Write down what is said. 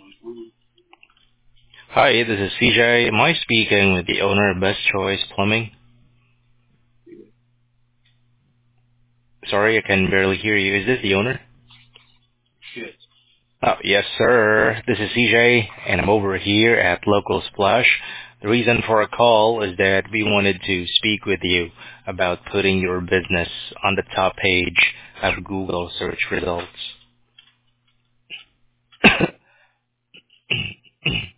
Hi, this is CJ. Am I speaking with the owner of Best Choice Plumbing? Sorry, I can barely hear you. Is this the owner? Yes. Oh, yes, sir. This is CJ, and I'm over here at Local Splash. The reason for a call is that we wanted to speak with you about putting your business on the top page of Google search results.